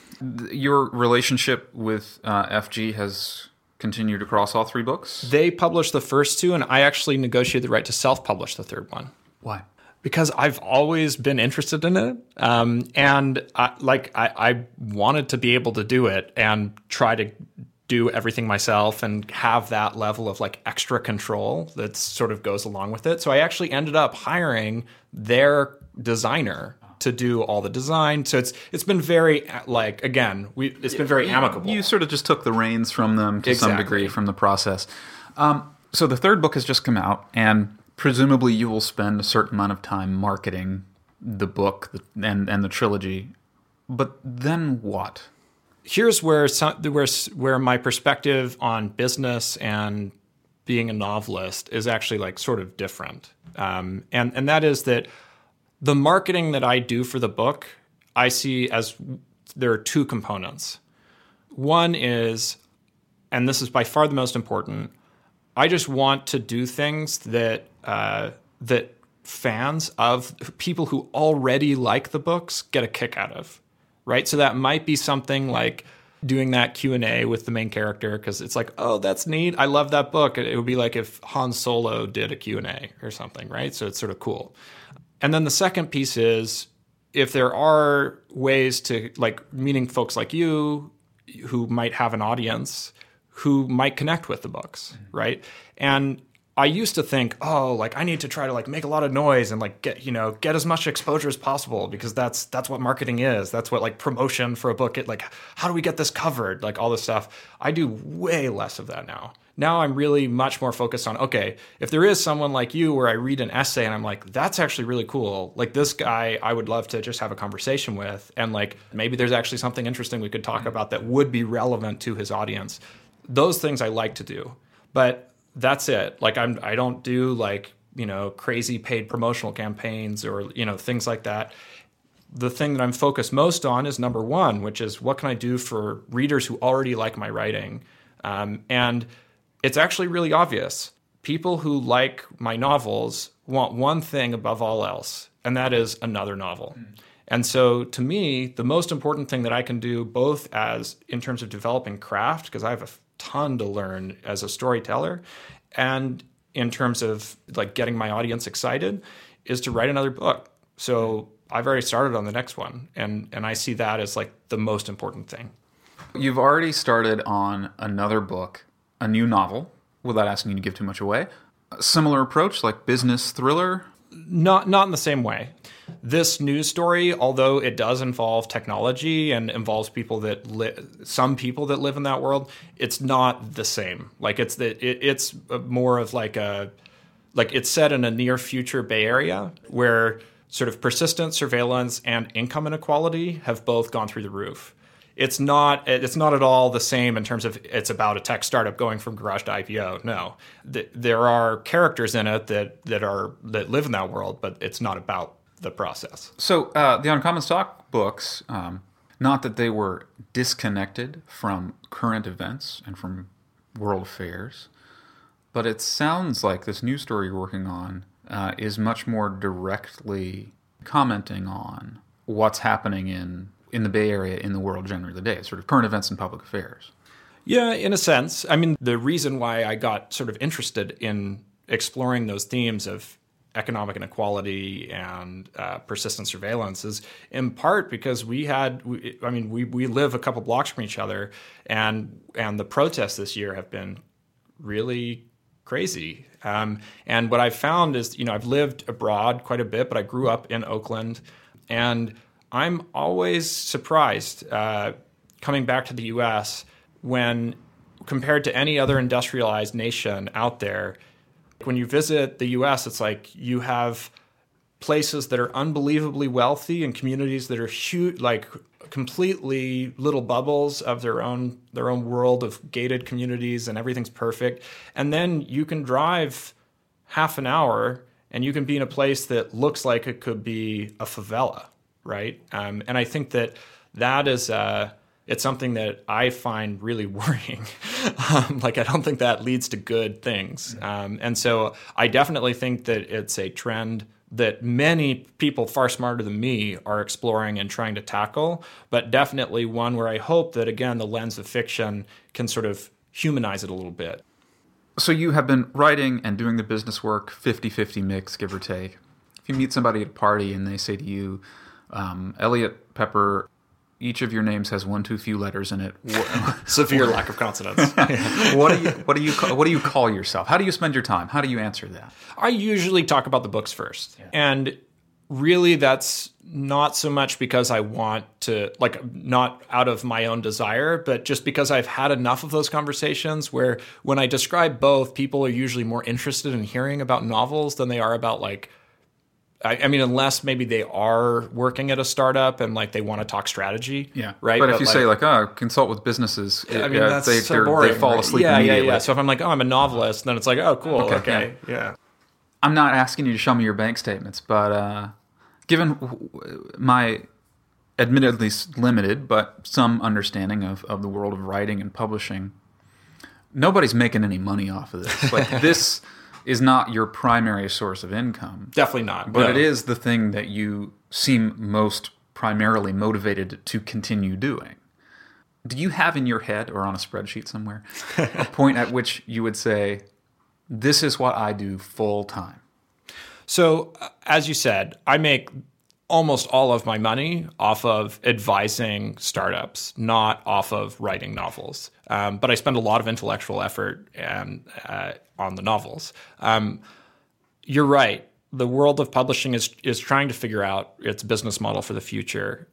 Your relationship with FG has continued across all three books? They published the first two, and I actually negotiated the right to self-publish the third one. Why? Because I've always been interested in it, and I wanted to be able to do it and try to do everything myself and have that level of like extra control that sort of goes along with it. So I actually ended up hiring their designer to do all the design. So it's been very like it's been very amicable. You sort of just took the reins from them to some degree from the process. So the third book has just come out, and presumably you will spend a certain amount of time marketing the book and the trilogy. But then what? Here's where my perspective on business and being a novelist is actually like sort of different. And that is that the marketing that I do for the book, I see as there are two components. One is, and this is by far the most important, I just want to do things that fans of people who already like the books get a kick out of, right? So that might be something like doing that Q&A with the main character because it's like, oh, that's neat. I love that book. It would be like if Han Solo did a Q&A or something, right? So it's sort of cool. And then the second piece is if there are ways to like meeting folks like you who might have an audience who might connect with the books, right? And I used to think, oh, like I need to try to like make a lot of noise and like get as much exposure as possible because that's what marketing is. That's what like promotion for a book. Like how do we get this covered? Like all this stuff. I do way less of that now. Now I'm really much more focused on, okay, if there is someone like you where I read an essay and I'm like, that's actually really cool. Like this guy, I would love to just have a conversation with. And like maybe there's actually something interesting we could talk about that would be relevant to his audience. Those things I like to do. But that's it. Like I don't do like, crazy paid promotional campaigns or, things like that. The thing that I'm focused most on is number one, which is what can I do for readers who already like my writing? And it's actually really obvious. People who like my novels want one thing above all else, and that is another novel. And so to me, the most important thing that I can do both as in terms of developing craft, because I have a ton to learn as a storyteller, and in terms of like getting my audience excited, is to write another book. So I've already started on the next one, and I see that as like the most important thing. You've already started on another book, a new novel, without asking you to give too much away. A similar approach, like business thriller? Not in the same way. This news story, although it does involve technology and involves people some people that live in that world, it's not the same. Like it's more of like it's set in a near future Bay Area where sort of persistent surveillance and income inequality have both gone through the roof. It's not at all the same in terms of it's about a tech startup going from garage to IPO. No, there are characters in it that live in that world, but it's not about the process. So the Uncommon Stock books, not that they were disconnected from current events and from world affairs, but it sounds like this new story you're working on is much more directly commenting on what's happening in the Bay Area, in the world generally today, sort of current events and public affairs. Yeah, in a sense. I mean, the reason why I got sort of interested in exploring those themes of economic inequality and persistent surveillance is in part because we live a couple blocks from each other, and the protests this year have been really crazy. And what I've found is, I've lived abroad quite a bit, but I grew up in Oakland, and I'm always surprised coming back to the U.S. when compared to any other industrialized nation out there. When you visit the U.S., it's like you have places that are unbelievably wealthy and communities that are huge, like completely little bubbles of their own world of gated communities, and everything's perfect. And then you can drive half an hour and you can be in a place that looks like it could be a favela, right? And I think that is it's something that I find really worrying. I don't think that leads to good things. And so I definitely think that it's a trend that many people far smarter than me are exploring and trying to tackle, but definitely one where I hope that, again, the lens of fiction can sort of humanize it a little bit. So you have been writing and doing the business work, 50-50 mix, give or take. If you meet somebody at a party and they say to you, Elliot Pepper, each of your names has one too few letters in it. Severe lack of consonants. What do you call yourself? How do you spend your time? How do you answer that? I usually talk about the books first. Yeah. And really that's not so much because I want to, not out of my own desire, but just because I've had enough of those conversations where when I describe both, people are usually more interested in hearing about novels than they are about unless maybe they are working at a startup and they want to talk strategy, right? But if you say consult with businesses, that's so boring, they fall asleep immediately. Yeah. So if I'm I'm a novelist, then it's oh, cool, okay. Yeah. I'm not asking you to show me your bank statements, but given my admittedly limited but some understanding of the world of writing and publishing, nobody's making any money off of this. This is not your primary source of income. Definitely not. But it is the thing that you seem most primarily motivated to continue doing. Do you have in your head or on a spreadsheet somewhere a point at which you would say, this is what I do full time? So, as you said, I make almost all of my money off of advising startups, not off of writing novels. But I spend a lot of intellectual effort on the novels. You're right. The world of publishing is trying to figure out its business model for the future.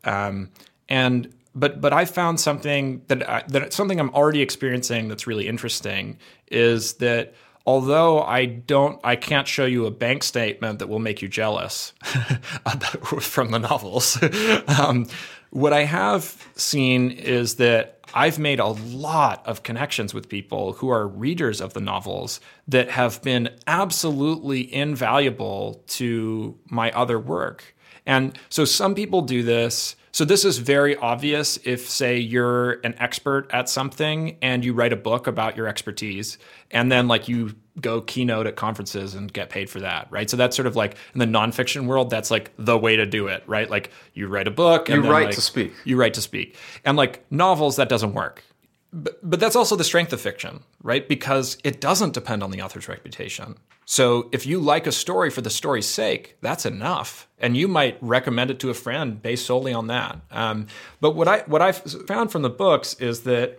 But I found something that something I'm already experiencing that's really interesting is that although I can't show you a bank statement that will make you jealous from the novels, what I have seen is that I've made a lot of connections with people who are readers of the novels that have been absolutely invaluable to my other work. And so some people do this. So this is very obvious if, say, you're an expert at something and you write a book about your expertise, and then you go keynote at conferences and get paid for that, right? So that's sort of in the nonfiction world, that's the way to do it, right? You write a book and you write to speak. You write to speak. And novels, that doesn't work. But that's also the strength of fiction, right? Because it doesn't depend on the author's reputation. So if you like a story for the story's sake, that's enough. And you might recommend it to a friend based solely on that. But what I've found from the books is that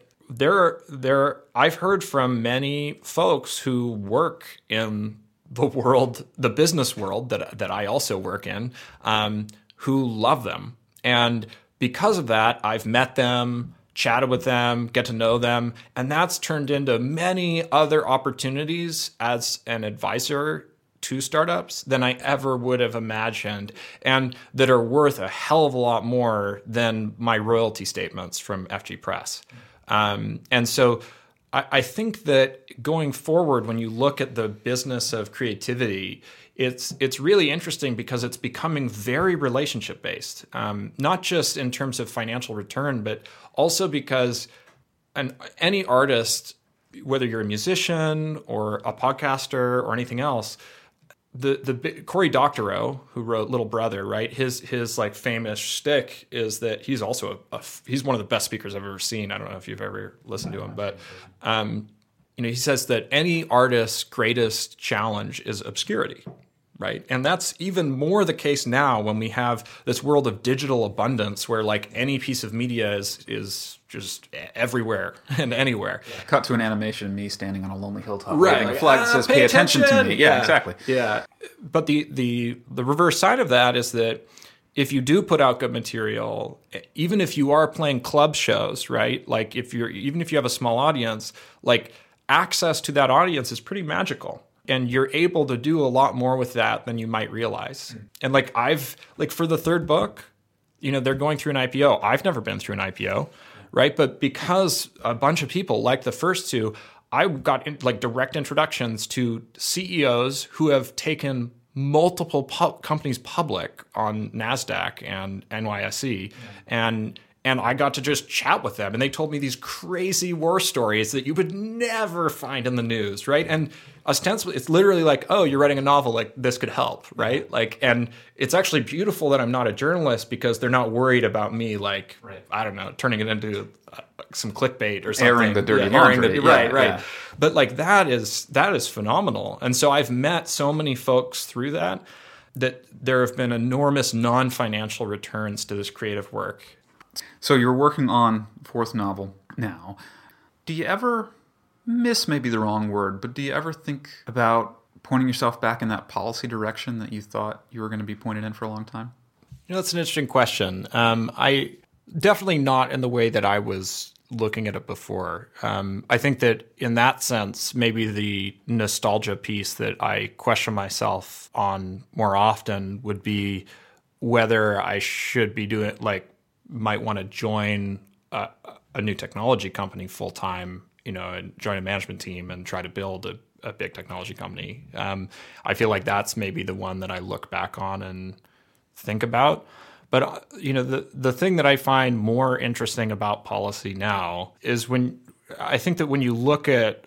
I've heard from many folks who work in the business world that I also work in, who love them. And because of that, I've met them, chatted with them, get to know them, and that's turned into many other opportunities as an advisor to startups than I ever would have imagined, and that are worth a hell of a lot more than my royalty statements from FG Press. And so I think that going forward, when you look at the business of creativity, it's really interesting because it's becoming very relationship based, not just in terms of financial return, but also because any artist, whether you're a musician or a podcaster or anything else, the Cory Doctorow, who wrote Little Brother, right? His like famous shtick is that he's also he's one of the best speakers I've ever seen. I don't know if you've ever listened to him, but he says that any artist's greatest challenge is obscurity, right? And that's even more the case now when we have this world of digital abundance, where like any piece of media is just everywhere and anywhere. Cut to an animation of me standing on a lonely hilltop, right? waving a flag that says "Pay attention to me." Yeah, exactly. Yeah, but the reverse side of that is that if you do put out good material, even if you are playing club shows, right? Like even if you have a small audience, like access to that audience is pretty magical. And you're able to do a lot more with that than you might realize. And like for the third book, they're going through an IPO. I've never been through an IPO, right? But because a bunch of people like the first two, I got direct introductions to CEOs who have taken multiple companies public on NASDAQ and NYSE. And I got to just chat with them. And they told me these crazy war stories that you would never find in the news, right? And ostensibly, it's literally like, oh, you're writing a novel, like this could help, right? Like, and it's actually beautiful that I'm not a journalist because they're not worried about me, like, I don't know, turning it into some clickbait or something. Airing the dirty laundry. Right. Yeah. But like that is phenomenal. And so I've met so many folks through that there have been enormous non-financial returns to this creative work. So you're working on fourth novel now. Do you ever miss, maybe the wrong word, but do you ever think about pointing yourself back in that policy direction that you thought you were going to be pointed in for a long time? That's an interesting question. I definitely not in the way that I was looking at it before. I think that in that sense, maybe the nostalgia piece that I question myself on more often would be whether I should be doing might want to join a new technology company full time, and join a management team and try to build a big technology company. I feel like that's maybe the one that I look back on and think about. But the thing that I find more interesting about policy now is when you look at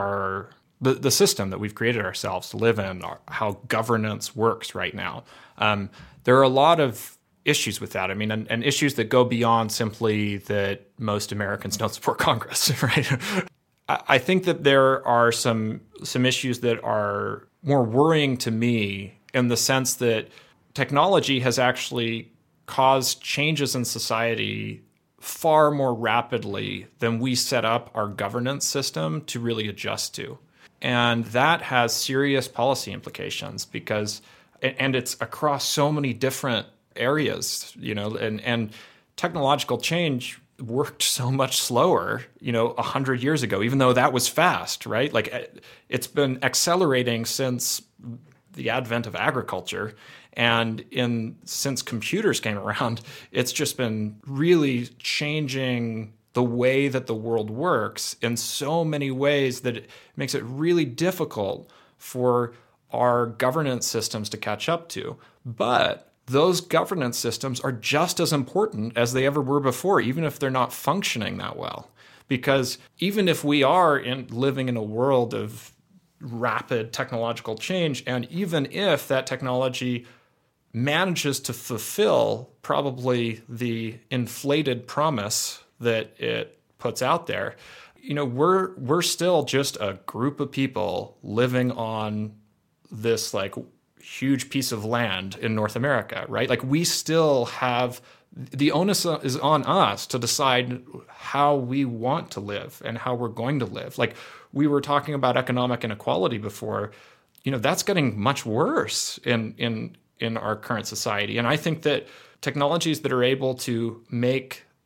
the system that we've created ourselves to live in, how governance works right now. There are a lot of issues with that. I mean, and issues that go beyond simply that most Americans don't support Congress, right? I think that there are some issues that are more worrying to me in the sense that technology has actually caused changes in society far more rapidly than we set up our governance system to really adjust to. And that has serious policy implications and it's across so many different areas, and technological change worked so much slower, 100 years ago, even though that was fast, right? Like it's been accelerating since the advent of agriculture. And since computers came around, it's just been really changing the way that the world works in so many ways that it makes it really difficult for our governance systems to catch up to. But those governance systems are just as important as they ever were before, even if they're not functioning that well. Because even if we are living in a world of rapid technological change, and even if that technology manages to fulfill probably the inflated promise that it puts out there, we're still just a group of people living on this huge piece of land in North America, right? Like we still have the onus is on us to decide how we want to live and how we're going to live. Like we were talking about economic inequality before, that's getting much worse in our current society. And I think that technologies that are able to make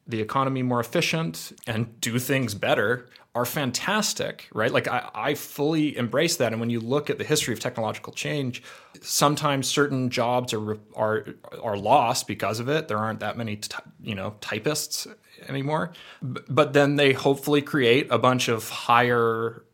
the economy more efficient and do things better are fantastic, right? Like I fully embrace that. And when you look at the history of technological change, sometimes certain jobs are lost because of it. There aren't that many typists anymore. But then they hopefully create a bunch of higher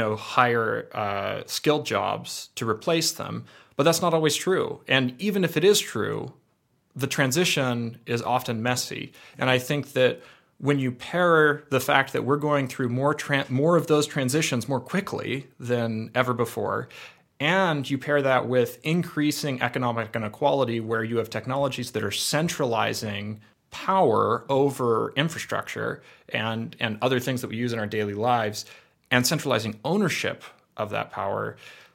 skilled jobs to replace them. But that's not always true. And even if it is true, the transition is often messy. And I think that when you pair the fact that we're going through more of those transitions more quickly than ever before, and you pair that with increasing economic inequality where you have technologies that are centralizing power over infrastructure and other things that we use in our daily lives, and centralizing ownership of that power,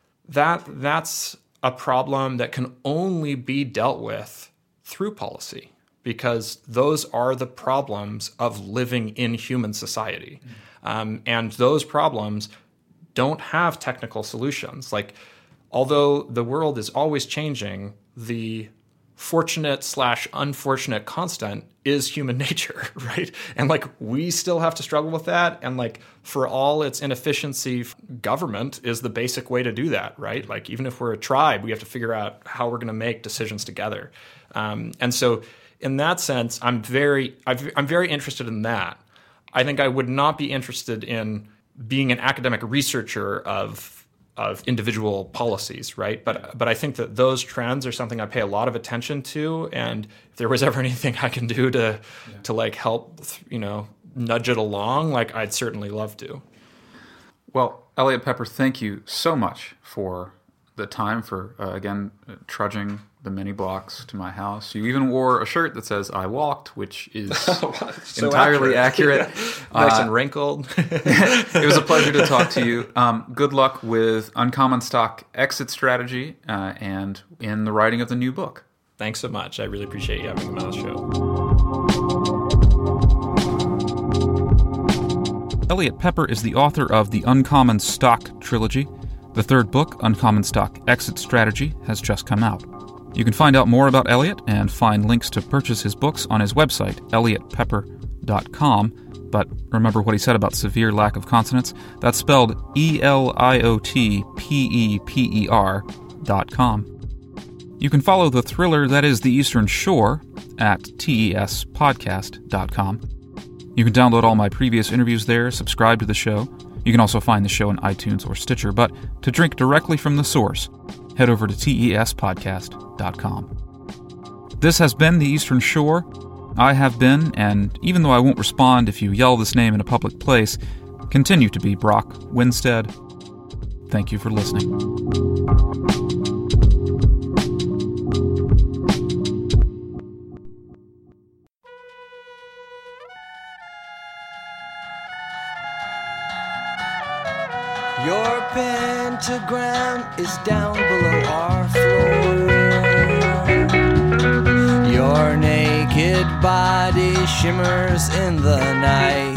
that's a problem that can only be dealt with through policy, because those are the problems of living in human society. And those problems don't have technical solutions. Like, although the world is always changing, the fortunate/unfortunate constant is human nature, right? And like, we still have to struggle with that. And like, for all its inefficiency, government is the basic way to do that, right? Like, even if we're a tribe, we have to figure out how we're going to make decisions together. And so in that sense, I'm very interested in that. I think I would not be interested in being an academic researcher of individual policies, right? But I think that those trends are something I pay a lot of attention to, and if there was ever anything I can do to like help, nudge it along, like, I'd certainly love to. Well, Elliot Pepper, thank you so much for the time, for again trudging the many blocks to my house. You even wore a shirt that says "I walked," which is so entirely accurate. Nice and wrinkled. It was a pleasure to talk to you. Good luck with Uncommon Stock exit strategy and in the writing of the new book. Thanks so much. I really appreciate you having me on the show. Elliot Pepper is the author of the Uncommon Stock trilogy. The third book, Uncommon Stock Exit Strategy, has just come out. You can find out more about Elliot and find links to purchase his books on his website, elliotpepper.com. But remember what he said about severe lack of consonants? That's spelled ELIOTPEPPER.com. You can follow the thriller that is The Eastern Shore at tespodcast.com. You can download all my previous interviews there, subscribe to the show. You can also find the show in iTunes or Stitcher, but to drink directly from the source, head over to tespodcast.com. This has been The Eastern Shore. I have been, and even though I won't respond if you yell this name in a public place, continue to be Brock Winstead. Thank you for listening. Your pentagram is down below our floor. Your naked body shimmers in the night,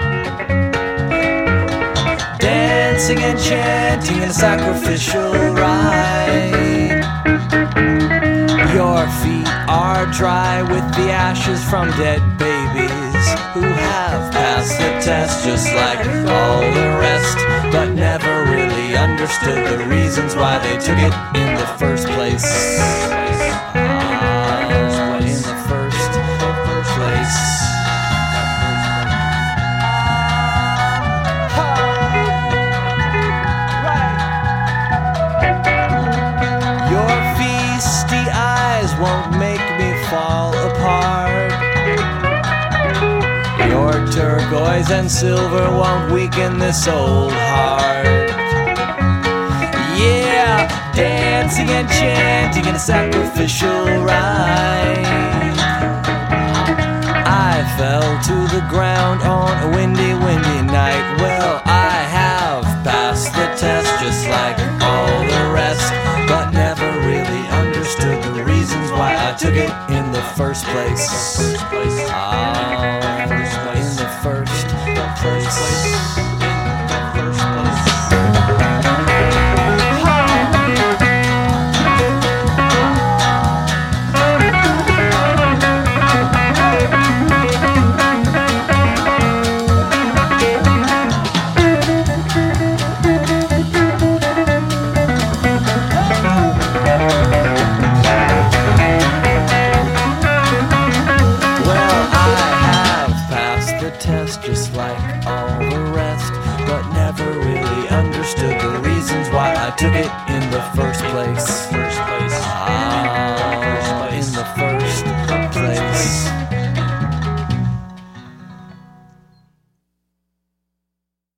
dancing and chanting in a sacrificial rite. Your feet are dry with the ashes from dead babies who have passed the test just like all the rest, but never really understood the reasons why they took it in the first place. In the first place. Your feisty eyes won't make me fall apart. Your turquoise and silver won't weaken this old heart. Yeah, dancing and chanting in a sacrificial rite. I fell to the ground on a windy, windy night. Well, I have passed the test just like all the rest, but never really understood the reasons why I took it in the first place. In the first place. understood the reasons why I took it in the first place.